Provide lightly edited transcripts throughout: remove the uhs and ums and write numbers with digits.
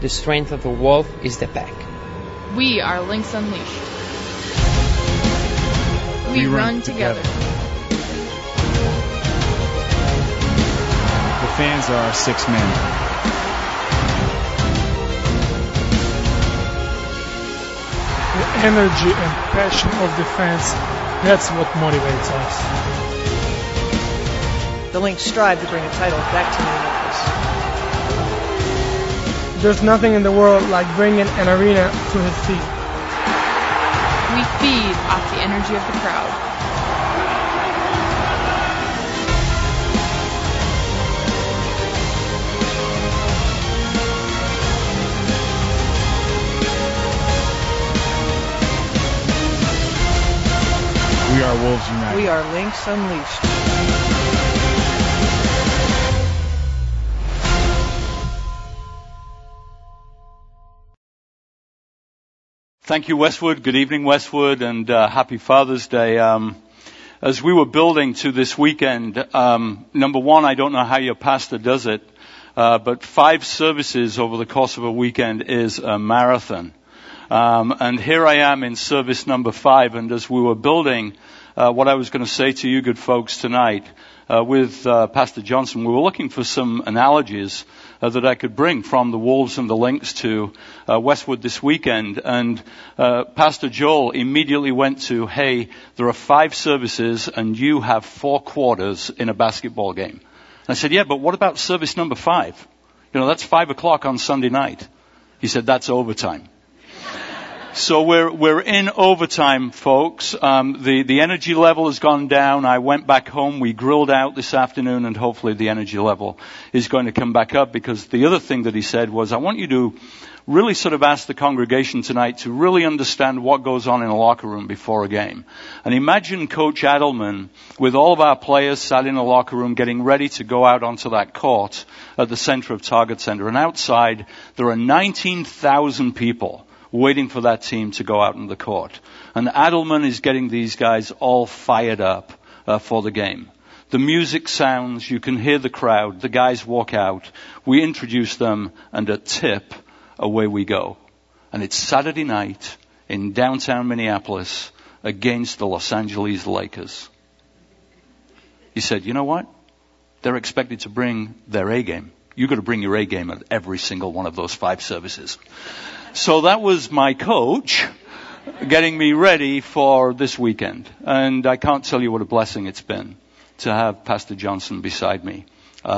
The strength of a wolf is the pack. We are Lynx Unleashed. We run together. The fans are our six men. The energy and passion of the fans, that's what motivates us. The Lynx strive to bring a title back to Minneapolis. There's nothing in the world like bringing an arena to his feet. We feed off the energy of the crowd. We are Wolves United. We are Lynx Unleashed. Thank you, Westwood. Good evening, Westwood, and happy Father's Day. As we were building to this weekend, number one, I don't know how your pastor does it, but 5 services over the course of a weekend is a marathon. And here I am in service number 5, and as we were building what I was going to say to you good folks tonight with Pastor Johnson, we were looking for some analogies that I could bring from the Wolves and the Lynx to Westwood this weekend. And Pastor Joel immediately went to, hey, there are 5 services and you have 4 quarters in a basketball game. And I said, yeah, but what about service number 5? You know, that's 5 o'clock on Sunday night. He said, that's overtime. So we're in overtime, folks. The energy level has gone down. I went back home. We grilled out this afternoon, and hopefully the energy level is going to come back up, because the other thing that he said was, I want you to really sort of ask the congregation tonight to really understand what goes on in a locker room before a game. And imagine Coach Adelman with all of our players sat in a locker room getting ready to go out onto that court at the center of Target Center. And outside, there are 19,000 people waiting for that team to go out on the court. And Adelman is getting these guys all fired up for the game. The music sounds, you can hear the crowd, the guys walk out, we introduce them, and at tip, away we go. And it's Saturday night in downtown Minneapolis against the Los Angeles Lakers. He said, you know what? They're expected to bring their A game. You've got to bring your A game at every single one of those 5 services. So that was my coach getting me ready for this weekend. And I can't tell you what a blessing it's been to have Pastor Johnson beside me.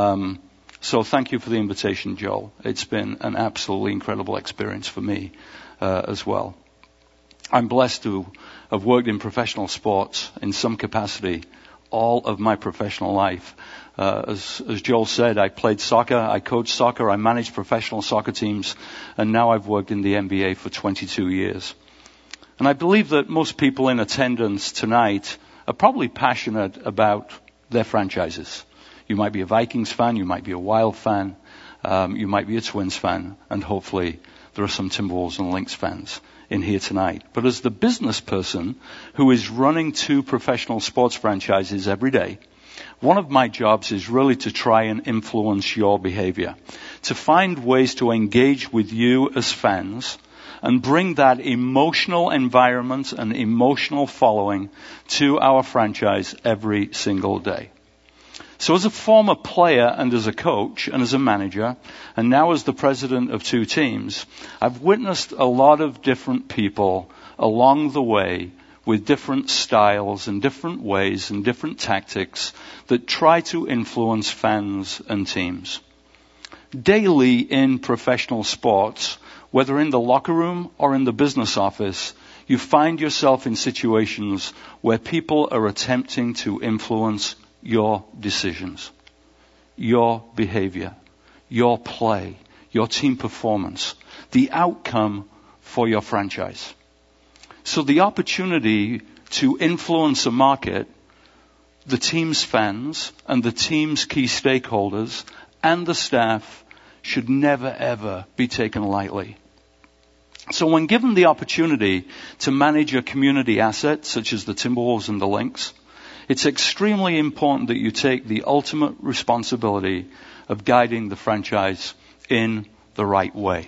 So thank you for the invitation, Joel. It's been an absolutely incredible experience for me as well. I'm blessed to have worked in professional sports in some capacity all of my professional life. As Joel said, I played soccer, I coached soccer, I managed professional soccer teams, and now I've worked in the NBA for 22 years. And I believe that most people in attendance tonight are probably passionate about their franchises. You might be a Vikings fan, you might be a Wild fan, you might be a Twins fan, and hopefully there are some Timberwolves and Lynx fans in here tonight. But as the business person who is running 2 professional sports franchises every day, one of my jobs is really to try and influence your behavior, to find ways to engage with you as fans and bring that emotional environment and emotional following to our franchise every single day. So as a former player and as a coach and as a manager, and now as the president of 2 teams, I've witnessed a lot of different people along the way with different styles and different ways and different tactics that try to influence fans and teams. Daily in professional sports, whether in the locker room or in the business office, you find yourself in situations where people are attempting to influence your decisions, your behavior, your play, your team performance, the outcome for your franchise. So the opportunity to influence a market, the team's fans and the team's key stakeholders and the staff should never ever be taken lightly. So when given the opportunity to manage a community asset such as the Timberwolves and the Lynx, it's extremely important that you take the ultimate responsibility of guiding the franchise in the right way.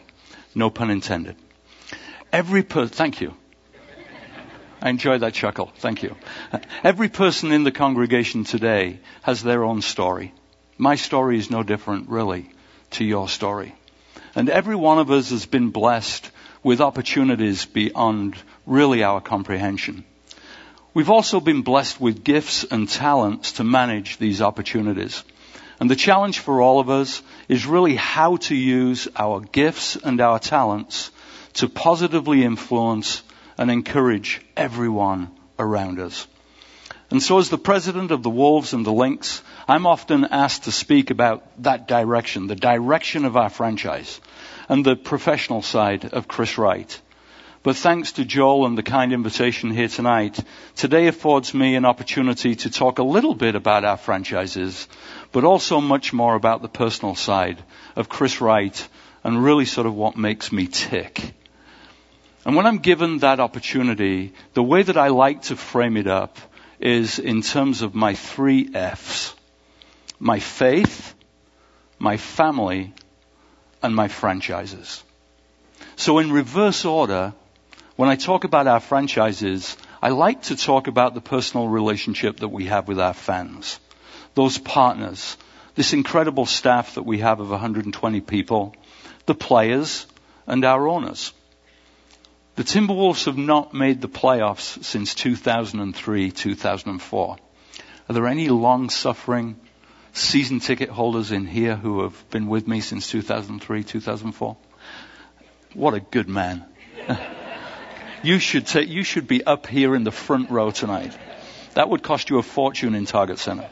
No pun intended. Thank you. I enjoyed that chuckle. Thank you. Every person in the congregation today has their own story. My story is no different, really, to your story. And every one of us has been blessed with opportunities beyond really our comprehension. We've also been blessed with gifts and talents to manage these opportunities. And the challenge for all of us is really how to use our gifts and our talents to positively influence and encourage everyone around us. And so as the president of the Wolves and the Lynx, I'm often asked to speak about that direction, the direction of our franchise, and the professional side of Chris Wright. But thanks to Joel and the kind invitation here tonight, today affords me an opportunity to talk a little bit about our franchises, but also much more about the personal side of Chris Wright and really sort of what makes me tick. And when I'm given that opportunity, the way that I like to frame it up is in terms of my 3 F's. My faith, my family, and my franchises. So in reverse order, when I talk about our franchises, I like to talk about the personal relationship that we have with our fans. Those partners, this incredible staff that we have of 120 people, the players, and our owners. The Timberwolves have not made the playoffs since 2003, 2004. Are there any long-suffering season ticket holders in here who have been with me since 2003, 2004? What a good man. You should be up here in the front row tonight. That would cost you a fortune in Target Center.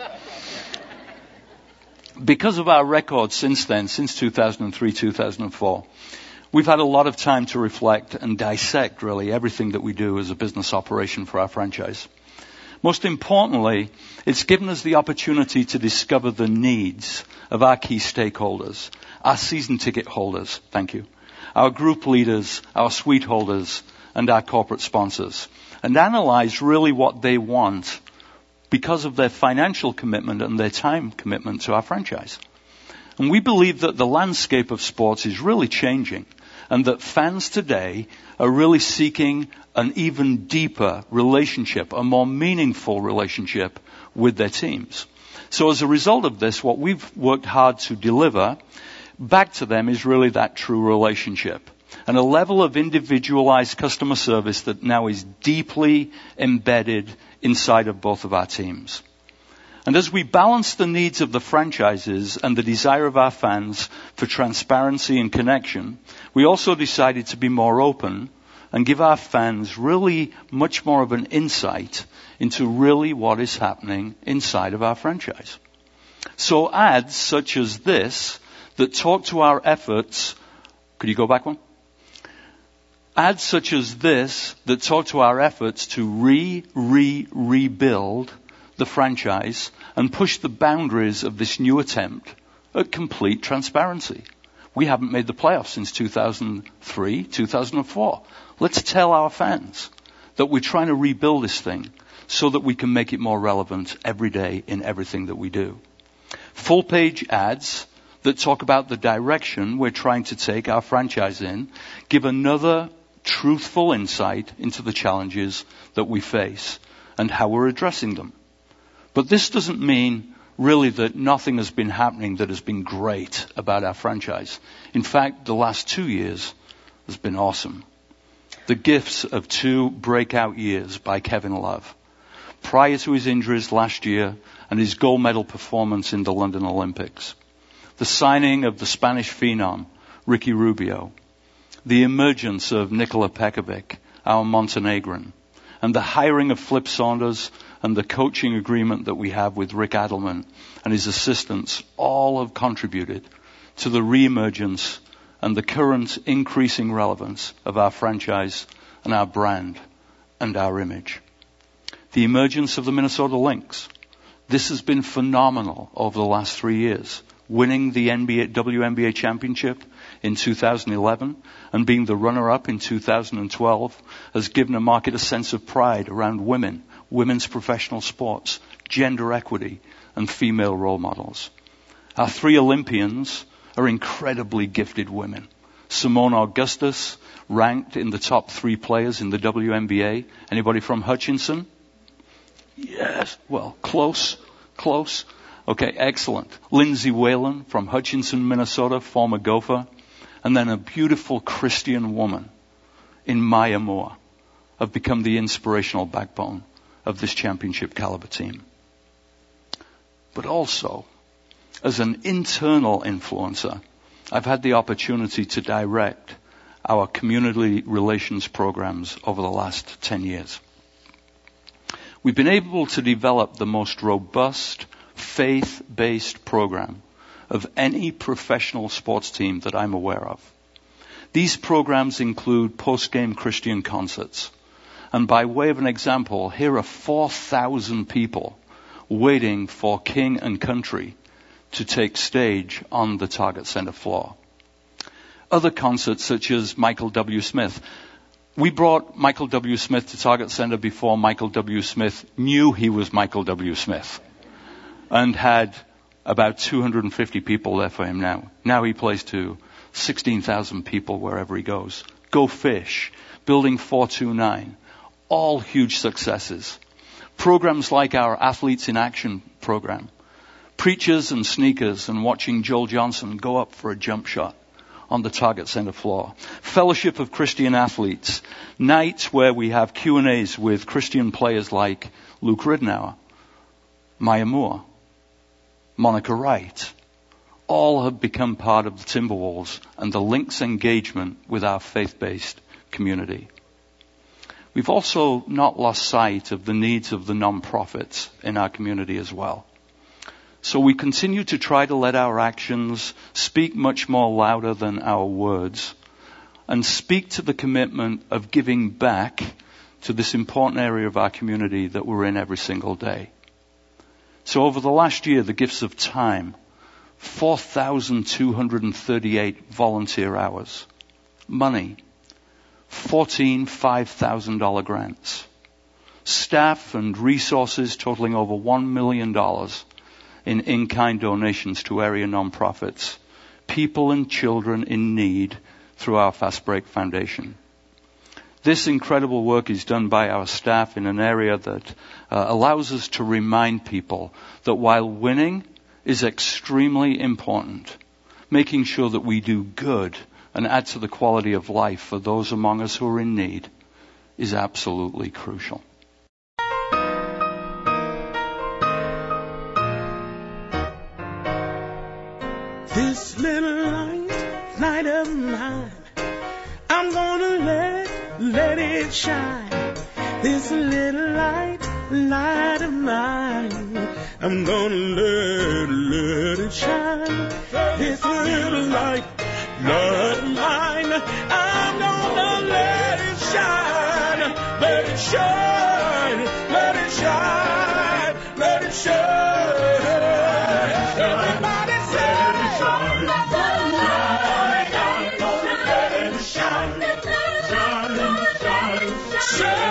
Because of our record since then, since 2003, 2004, we've had a lot of time to reflect and dissect, really, everything that we do as a business operation for our franchise. Most importantly, it's given us the opportunity to discover the needs of our key stakeholders, our season ticket holders, thank you, our group leaders, our suite holders, and our corporate sponsors, and analyze really what they want because of their financial commitment and their time commitment to our franchise. And we believe that the landscape of sports is really changing, and that fans today are really seeking an even deeper relationship, a more meaningful relationship with their teams. So as a result of this, what we've worked hard to deliver back to them is really that true relationship, and a level of individualized customer service that now is deeply embedded inside of both of our teams. And as we balance the needs of the franchises and the desire of our fans for transparency and connection, we also decided to be more open and give our fans really much more of an insight into really what is happening inside of our franchise. So ads such as this that talk to our efforts, could you go back one? Ads such as this that talk to our efforts to rebuild the franchise and push the boundaries of this new attempt at complete transparency. We haven't made the playoffs since 2003, 2004. Let's tell our fans that we're trying to rebuild this thing so that we can make it more relevant every day in everything that we do. Full page ads that talk about the direction we're trying to take our franchise in give another truthful insight into the challenges that we face and how we're addressing them. But this doesn't mean really that nothing has been happening that has been great about our franchise. In fact, the last 2 years has been awesome. The gifts of 2 breakout years by Kevin Love. Prior to his injuries last year and his gold medal performance in the London Olympics. The signing of the Spanish phenom, Ricky Rubio. The emergence of Nikola Pekovic, our Montenegrin. And the hiring of Flip Saunders and the coaching agreement that we have with Rick Adelman and his assistants all have contributed to the reemergence and the current increasing relevance of our franchise and our brand and our image. The emergence of the Minnesota Lynx. This has been phenomenal over the last 3 years. Winning the WNBA championship in 2011 and being the runner-up in 2012 has given the market a sense of pride around women, women's professional sports, gender equity, and female role models. Our 3 Olympians are incredibly gifted women. Simone Augustus, ranked in the top 3 players in the WNBA. Anybody from Hutchinson? Yes. Well, close. Okay, excellent. Lindsay Whalen from Hutchinson, Minnesota, former Gopher. And then a beautiful Christian woman in Maya Moore have become the inspirational backbone of this championship caliber team. But also, as an internal influencer, I've had the opportunity to direct our community relations programs over the last 10 years. We've been able to develop the most robust, faith-based program of any professional sports team that I'm aware of. These programs include post-game Christian concerts. And by way of an example, here are 4,000 people waiting for King and Country to take stage on the Target Center floor. Other concerts such as Michael W. Smith. We brought Michael W. Smith to Target Center before Michael W. Smith knew he was Michael W. Smith and had about 250 people there for him now. Now he plays to 16,000 people wherever he goes. Go Fish, Building 429, all huge successes. Programs like our Athletes in Action program. Preachers and sneakers and watching Joel Johnson go up for a jump shot on the Target Center floor. Fellowship of Christian Athletes. Nights where we have Q&As with Christian players like Luke Ridnour, Maya Moore, Monica Wright. All have become part of the Timberwolves and the Lynx engagement with our faith-based community. We've also not lost sight of the needs of the non-profits in our community as well. So we continue to try to let our actions speak much more louder than our words and speak to the commitment of giving back to this important area of our community that we're in every single day. So over the last year, the gifts of time, 4,238 volunteer hours. Money, 14 $5,000 grants. Staff and resources totaling over $1 million in-kind donations to area nonprofits. People and children in need through our Fast Break Foundation. This incredible work is done by our staff in an area that allows us to remind people that while winning is extremely important, making sure that we do good and add to the quality of life for those among us who are in need is absolutely crucial. This little light of mine, I'm gonna let it shine. This little light of mine, I'm gonna let it shine. This little light of mine, I'm gonna let it shine. Let it shine, let it shine, let it shine. Everybody say let it shine. Let it shine. Let it shine.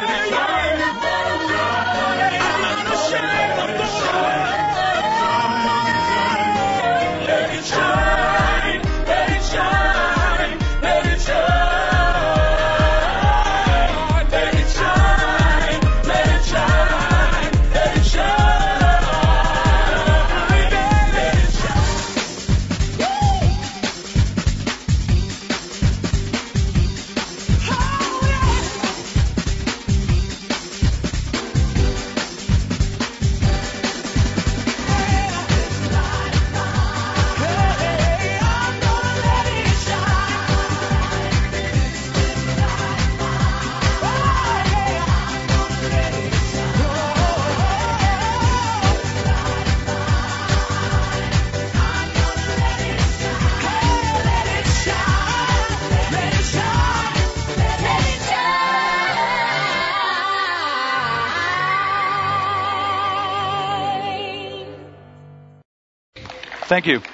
Thank you.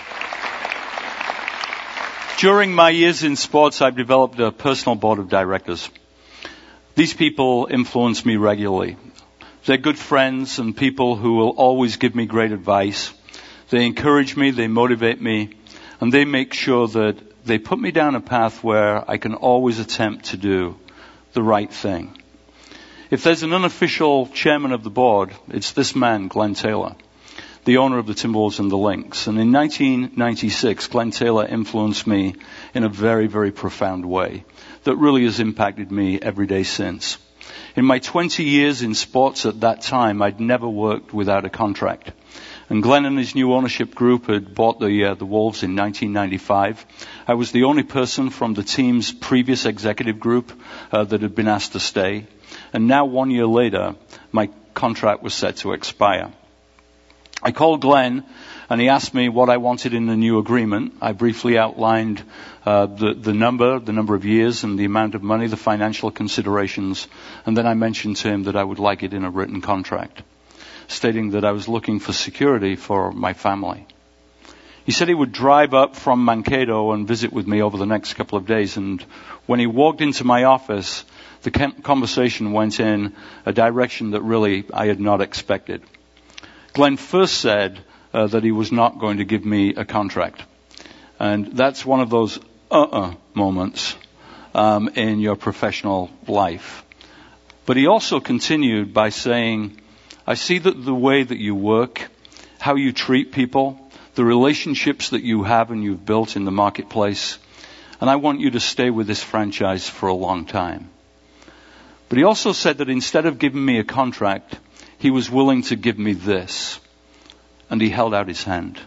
During my years in sports, I've developed a personal board of directors. These people influence me regularly. They're good friends and people who will always give me great advice. They encourage me, they motivate me, And they make sure that they put me down a path where I can always attempt to do the right thing. If there's an unofficial chairman of the board, it's this man, Glenn Taylor, the owner of the Timberwolves and the Lynx. And in 1996, Glenn Taylor influenced me in a very, very profound way that really has impacted me every day since. In my 20 years in sports at that time, I'd never worked without a contract. And Glenn and his new ownership group had bought the Wolves in 1995. I was the only person from the team's previous executive group that had been asked to stay. And now 1 year later, my contract was set to expire. I called Glenn and he asked me what I wanted in the new agreement. I briefly outlined the number of years and the amount of money, the financial considerations. And then I mentioned to him that I would like it in a written contract, stating that I was looking for security for my family. He said he would drive up from Mankato and visit with me over the next couple of days. And when he walked into my office, the conversation went in a direction that really I had not expected. Glenn first said that he was not going to give me a contract. And that's one of those moments in your professional life. But he also continued by saying, I see that the way that you work, how you treat people, the relationships that you have and you've built in the marketplace, and I want you to stay with this franchise for a long time. But he also said that instead of giving me a contract, he was willing to give me this. And he held out his hand.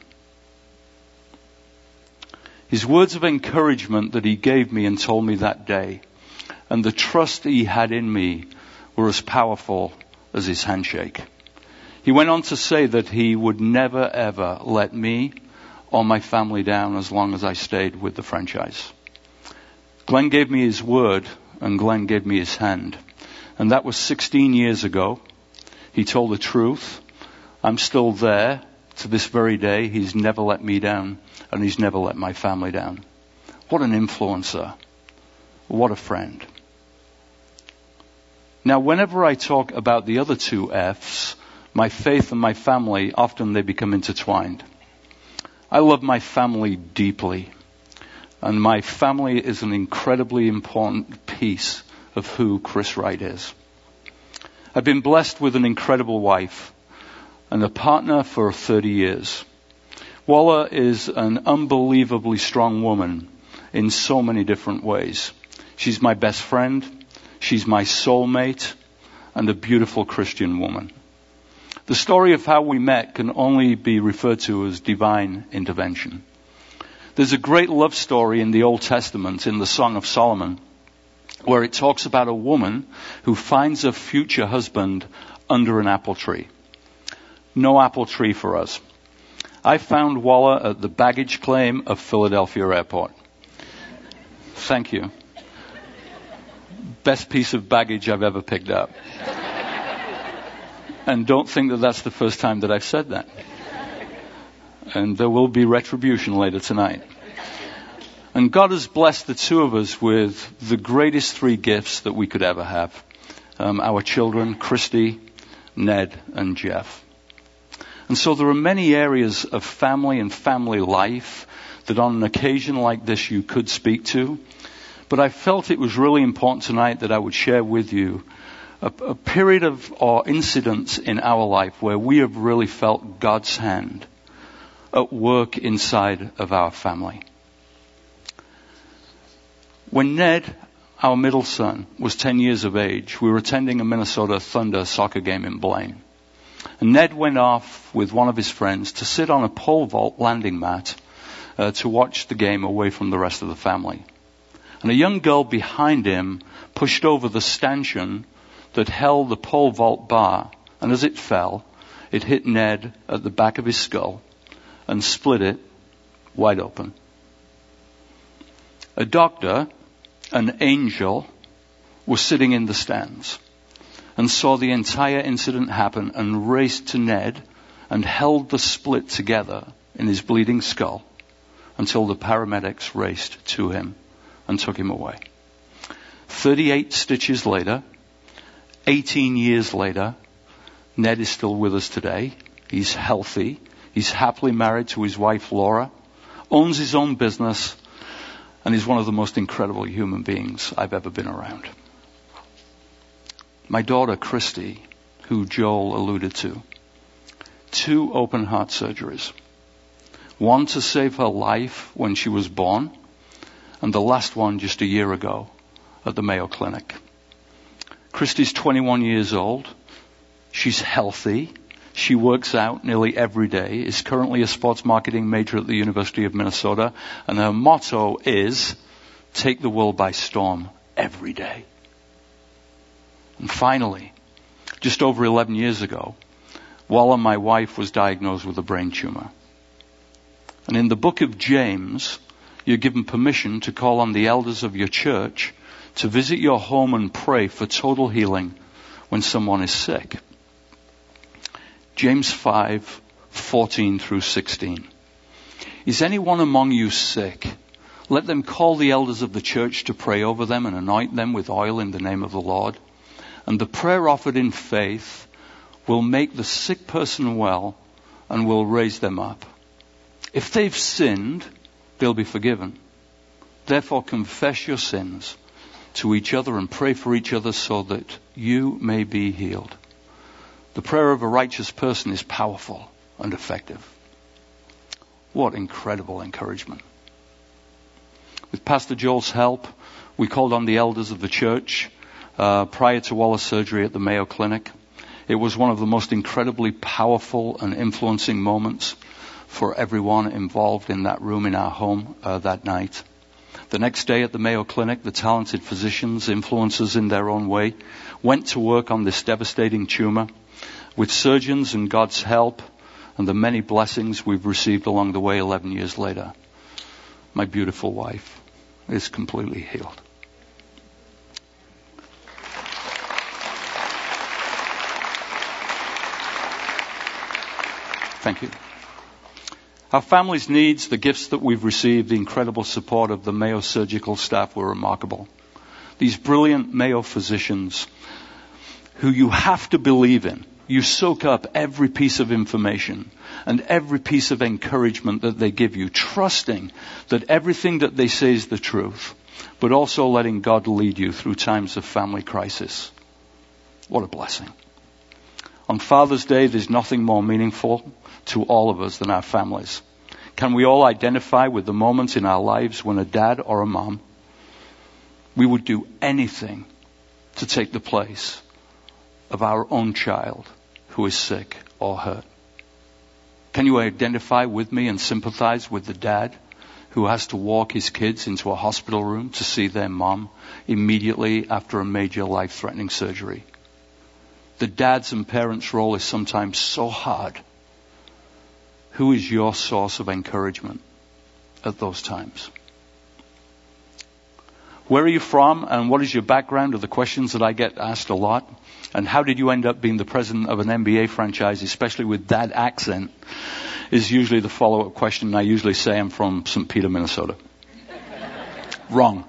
His words of encouragement that he gave me and told me that day, and the trust that he had in me, were as powerful as his handshake. He went on to say that he would never ever let me or my family down as long as I stayed with the franchise. Glenn gave me his word and Glenn gave me his hand. And that was 16 years ago. He told the truth. I'm still there to this very day. He's never let me down and he's never let my family down. What an influencer. What a friend. Now, whenever I talk about the other two F's, my faith and my family, often they become intertwined. I love my family deeply. And my family is an incredibly important piece of who Chris Wright is. I've been blessed with an incredible wife and a partner for 30 years. Walla is an unbelievably strong woman in so many different ways. She's my best friend. She's my soulmate and a beautiful Christian woman. The story of how we met can only be referred to as divine intervention. There's a great love story in the Old Testament, in the Song of Solomon, where it talks about a woman who finds a future husband under an apple tree. No apple tree for us. I found Walla at the baggage claim of Philadelphia Airport. Thank you. Best piece of baggage I've ever picked up. And don't think that that's the first time that I've said that. And there will be retribution later tonight. And God has blessed the two of us with the greatest three gifts that we could ever have. Our children, Christy, Ned, and Jeff. And so there are many areas of family and family life that on an occasion like this you could speak to. But I felt it was really important tonight that I would share with you a period of or incidents in our life where we have really felt God's hand at work inside of our family. When Ned, our middle son, was 10 years of age, we were attending a Minnesota Thunder soccer game in Blaine. And Ned went off with one of his friends to sit on a pole vault landing mat to watch the game away from the rest of the family. And a young girl behind him pushed over the stanchion that held the pole vault bar, and as it fell, it hit Ned at the back of his skull and split it wide open. A doctor, an angel, was sitting in the stands and saw the entire incident happen and raced to Ned and held the split together in his bleeding skull until the paramedics raced to him and took him away. 38 stitches later, 18 years later, Ned is still with us today. He's healthy. He's happily married to his wife, Laura. owns his own business, and he's one of the most incredible human beings I've ever been around. My daughter, Christy, who Joel alluded to, 2 open heart surgeries. One to save her life when she was born, and the last one just a year ago at the Mayo Clinic. Christy's 21 years old. She's healthy. She works out nearly every day, is currently a sports marketing major at the University of Minnesota, and her motto is, take the world by storm every day. And finally, just over 11 years ago, Walla, my wife, was diagnosed with a brain tumor. And in the book of James, you're given permission to call on the elders of your church to visit your home and pray for total healing when someone is sick. James 5:14 through 16. Is anyone among you sick? Let them call the elders of the church to pray over them and anoint them with oil in the name of the Lord. And the prayer offered in faith will make the sick person well and will raise them up. If they've sinned, they'll be forgiven. Therefore, confess your sins to each other and pray for each other so that you may be healed. The prayer of a righteous person is powerful and effective. What incredible encouragement. With Pastor Joel's help, we called on the elders of the church prior to Walla's surgery at the Mayo Clinic. It was one of the most incredibly powerful and influencing moments for everyone involved in that room in our home that night. The next day at the Mayo Clinic, the talented physicians, influencers in their own way, went to work on this devastating tumor. With surgeons and God's help and the many blessings we've received along the way 11 years later, my beautiful wife is completely healed. Thank you. Our family's needs, the gifts that we've received, the incredible support of the Mayo surgical staff were remarkable. These brilliant Mayo physicians who you have to believe in. You soak up every piece of information and every piece of encouragement that they give you, trusting that everything that they say is the truth, but also letting God lead you through times of family crisis. What a blessing. On Father's Day, there's nothing more meaningful to all of us than our families. Can we all identify with the moments in our lives when a dad or a mom, we would do anything to take the place of our own child who is sick or hurt? Can you identify with me and sympathize with the dad who has to walk his kids into a hospital room to see their mom immediately after a major life-threatening surgery? The dad's and parents' role is sometimes so hard. Who is your source of encouragement at those times? Where are you from and what is your background are the questions that I get asked a lot. And how did you end up being the president of an NBA franchise, especially with that accent, is usually the follow-up question. I usually say I'm from St. Peter, Minnesota. Wrong.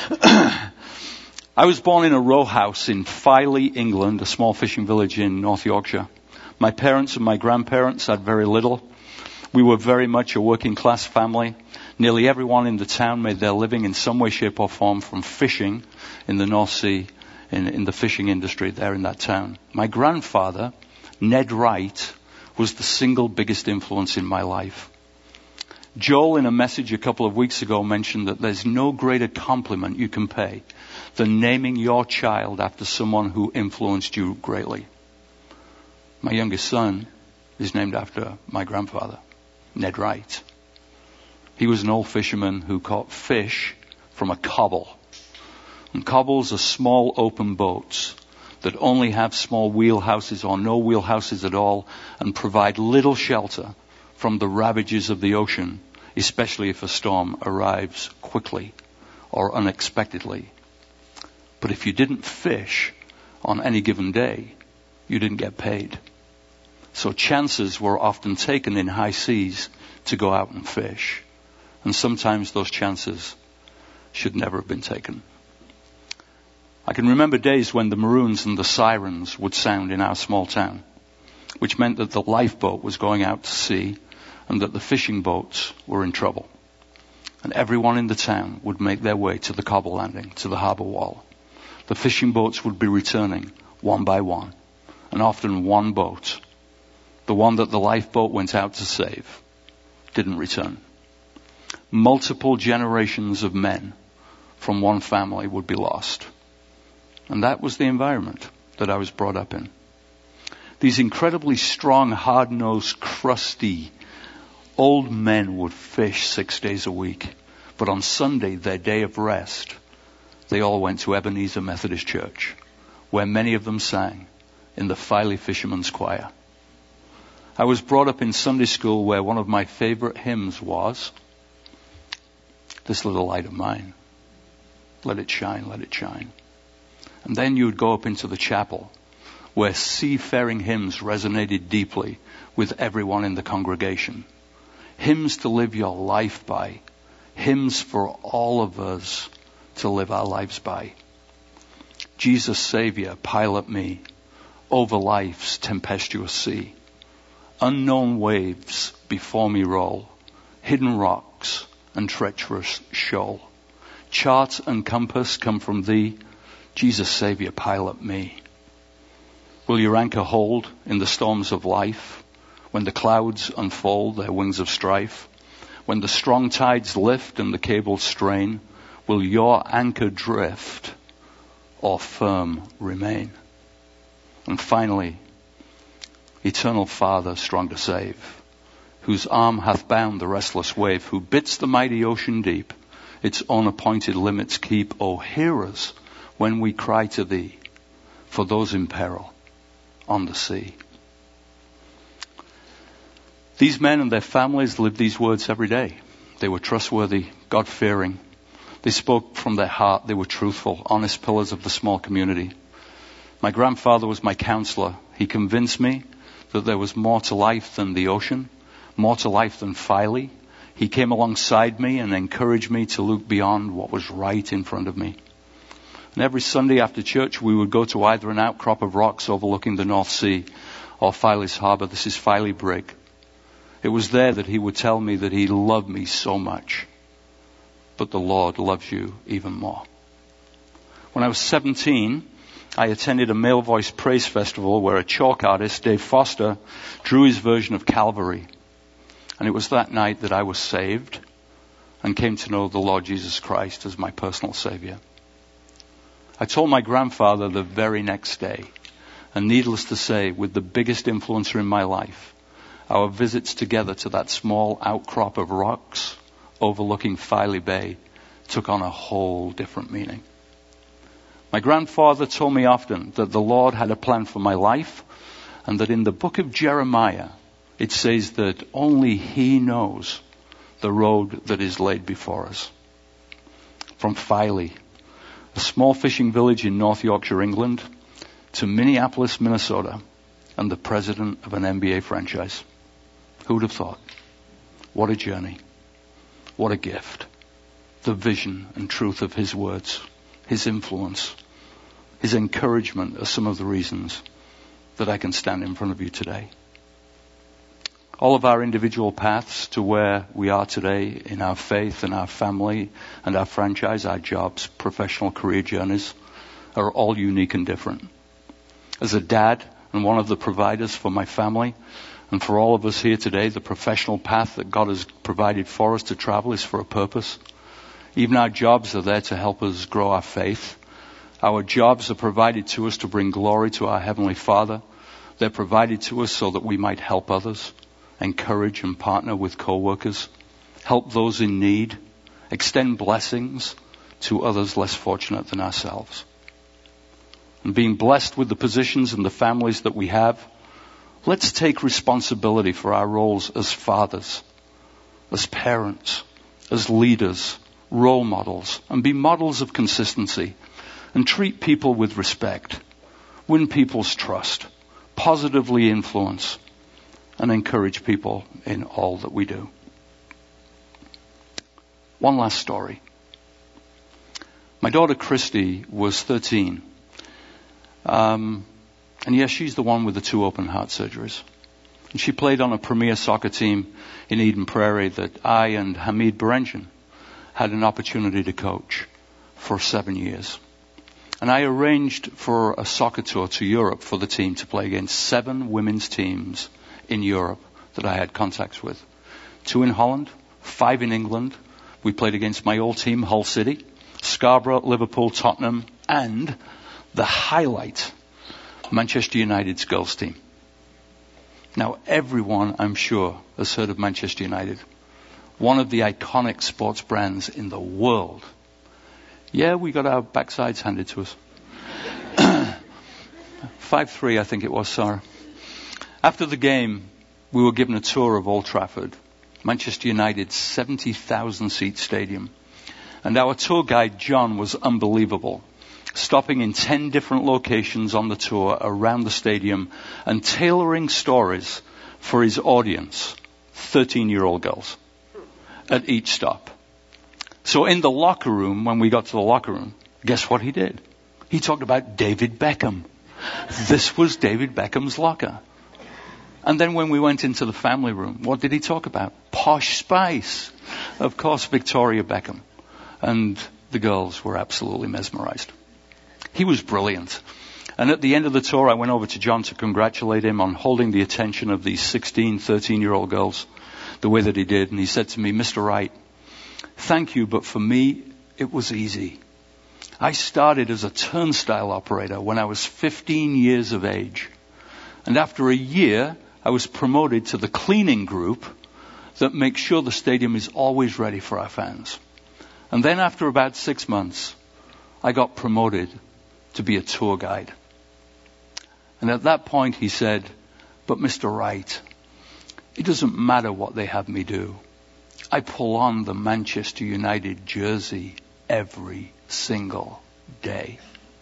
I was born in a row house in Filey, England, a small fishing village in North Yorkshire. My parents and my grandparents had very little. We were very much a working class family. Nearly everyone in the town made their living in some way, shape or form from fishing in the North Sea, in the fishing industry there in that town. My grandfather, Ned Wright, was the single biggest influence in my life. Joel, in a message a couple of weeks ago, mentioned that there's no greater compliment you can pay than naming your child after someone who influenced you greatly. My youngest son is named after my grandfather, Ned Wright. He was an old fisherman who caught fish from a cobble. And cobbles are small open boats that only have small wheelhouses or no wheelhouses at all and provide little shelter from the ravages of the ocean, especially if a storm arrives quickly or unexpectedly. But if you didn't fish on any given day, you didn't get paid. So chances were often taken in high seas to go out and fish. And sometimes those chances should never have been taken. I can remember days when the maroons and the sirens would sound in our small town, which meant that the lifeboat was going out to sea and that the fishing boats were in trouble. and everyone in the town would make their way to the cobble landing, to the harbour wall. The fishing boats would be returning one by one, and often one boat, the one that the lifeboat went out to save, didn't return. Multiple generations of men from one family would be lost. And that was the environment that I was brought up in. These incredibly strong, hard-nosed, crusty, old men would fish 6 days a week. But on Sunday, their day of rest, they all went to Ebenezer Methodist Church, where many of them sang in the Filey Fishermen's Choir. I was brought up in Sunday school where one of my favorite hymns was, "This little light of mine, let it shine, let it shine." And then you would go up into the chapel where seafaring hymns resonated deeply with everyone in the congregation. Hymns to live your life by. Hymns for all of us to live our lives by. Jesus Savior, pilot me over life's tempestuous sea. Unknown waves before me roll, hidden rocks and treacherous shoal. Chart and compass come from thee, Jesus Savior, pilot me. Will your anchor hold in the storms of life, when the clouds unfold their wings of strife? When the strong tides lift and the cables strain, will your anchor drift or firm remain? And finally, eternal Father, strong to save, whose arm hath bound the restless wave, who bids the mighty ocean deep its own appointed limits keep. O hear us when we cry to thee for those in peril on the sea. These men and their families lived these words every day. They were trustworthy, God-fearing. They spoke from their heart. They were truthful, honest pillars of the small community. My grandfather was my counselor. He convinced me that there was more to life than the ocean, more to life than Filey. He came alongside me and encouraged me to look beyond what was right in front of me. And every Sunday after church, we would go to either an outcrop of rocks overlooking the North Sea or Filey's Harbour. This is Filey Brig. It was there that he would tell me that he loved me so much, but the Lord loves you even more. When I was 17, I attended a Male Voice Praise Festival where a chalk artist, Dave Foster, drew his version of Calvary. And it was that night that I was saved and came to know the Lord Jesus Christ as my personal Savior. I told my grandfather the very next day, and needless to say, with the biggest influencer in my life, our visits together to that small outcrop of rocks overlooking Filey Bay took on a whole different meaning. My grandfather told me often that the Lord had a plan for my life, and that in the book of Jeremiah, it says that only He knows the road that is laid before us. From Filey, a small fishing village in North Yorkshire, England, to Minneapolis, Minnesota, and the president of an NBA franchise. Who would have thought? What a journey. What a gift. The vision and truth of His words, His influence, His encouragement are some of the reasons that I can stand in front of you today. All of our individual paths to where we are today in our faith and our family and our franchise, our jobs, professional career journeys are all unique and different. As a dad and one of the providers for my family and for all of us here today, the professional path that God has provided for us to travel is for a purpose. Even our jobs are there to help us grow our faith. Our jobs are provided to us to bring glory to our Heavenly Father. They're provided to us so that we might help others, encourage and partner with co-workers, help those in need, extend blessings to others less fortunate than ourselves. And being blessed with the positions and the families that we have, let's take responsibility for our roles as fathers, as parents, as leaders, role models, and be models of consistency, and treat people with respect, win people's trust, positively influence, and encourage people in all that we do. One last story. My daughter Christy was 13. And yes, she's the one with the 2 open heart surgeries. And she played on a premier soccer team in Eden Prairie that I and Hamid Berenjan had an opportunity to coach for 7 years. And I arranged for a soccer tour to Europe for the team to play against 7 women's teams in Europe that I had contacts with. 2 in Holland, 5 in England. We played against my old team, Hull City, Scarborough, Liverpool, Tottenham, and the highlight, Manchester United's girls team. Now, everyone, I'm sure, has heard of Manchester United. One of the iconic sports brands in the world. Yeah, we got our backsides handed to us. 5-3, I think it was, Sarah. After the game, we were given a tour of Old Trafford, Manchester United's 70,000-seat stadium. And our tour guide, John, was unbelievable, stopping in 10 different locations on the tour around the stadium and tailoring stories for his audience, 13-year-old girls, at each stop. So in the locker room, when we got to the locker room, guess what he did? He talked about David Beckham. This was David Beckham's locker. And then when we went into the family room, what did he talk about? Posh Spice. Of course, Victoria Beckham. And the girls were absolutely mesmerized. He was brilliant. And at the end of the tour, I went over to John to congratulate him on holding the attention of these 16, 13-year-old girls the way that he did. And he said to me, Mr. Wright, thank you, but for me, it was easy. I started as a turnstile operator when I was 15 years of age. And after a year, I was promoted to the cleaning group that makes sure the stadium is always ready for our fans. And then after about 6 months, I got promoted to be a tour guide. And at that point, he said, but Mr. Wright, it doesn't matter what they have me do. I pull on the Manchester United jersey every single day.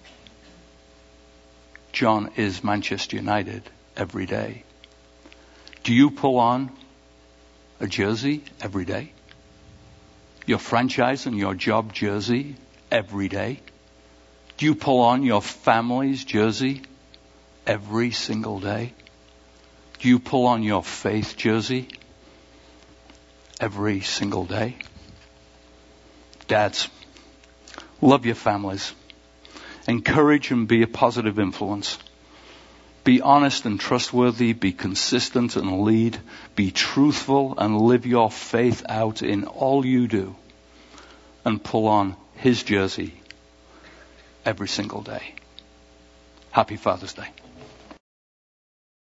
John is Manchester United every day. Do you pull on a jersey every day? Your franchise and your job jersey every day? Do you pull on your family's jersey every single day? Do you pull on your faith jersey every single day? Dads, love your families. Encourage and be a positive influence. Be honest and trustworthy. Be consistent and lead. Be truthful and live your faith out in all you do. And pull on his jersey every single day. Happy Father's Day.